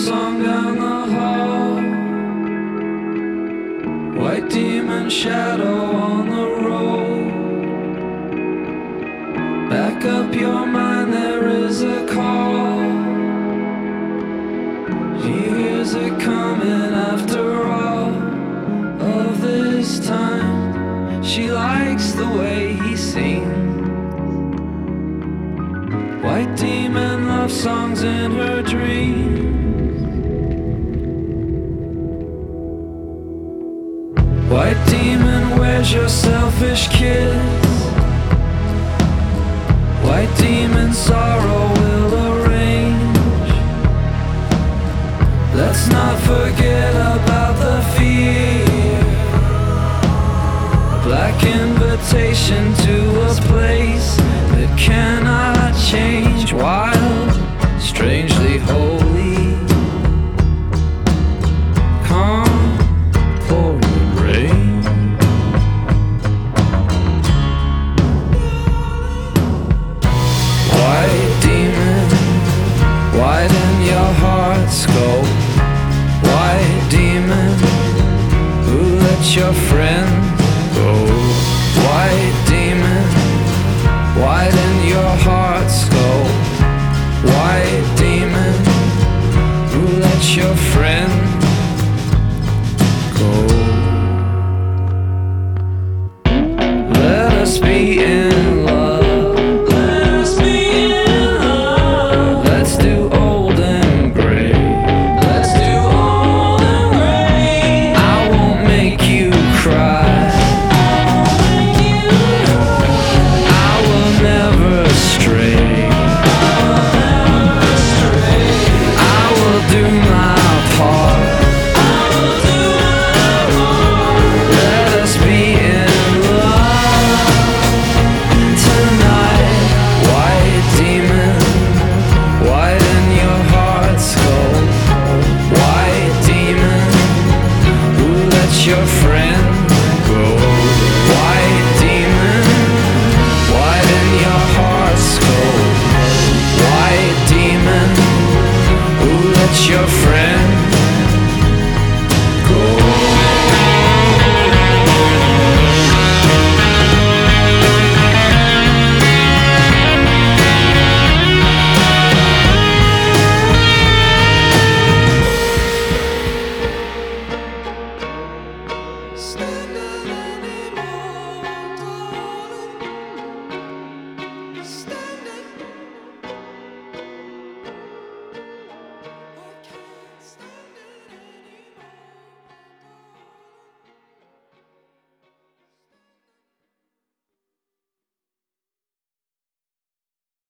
song down the hall. White demon shadow on the road. Back up your mind, there is a call. She hears it coming after all of this time. She likes the way he sings. White demon love songs in her dreams. White demon, where's your selfish kiss? White demon, sorrow will arrange. Let's not forget about the fear. Black invitation to a place that cannot change. Wild, strangely holy, calm, pouring rain. White demon, widen your heart scope. White demon, who let your friend go? White demon, widen your heart scope. White demon, who let your friend go? Let us be in